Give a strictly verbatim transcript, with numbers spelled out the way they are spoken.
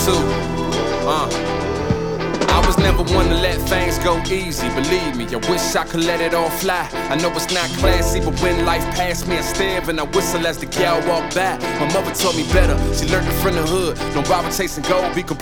too. Uh. I was never one to let things go easy, believe me, I wish I could let it all fly. I know it's not classy, but when life passed me, I stare and I whistle as the gal walk by. My mother taught me better, she learned it from the hood. Don't bother chasing gold, be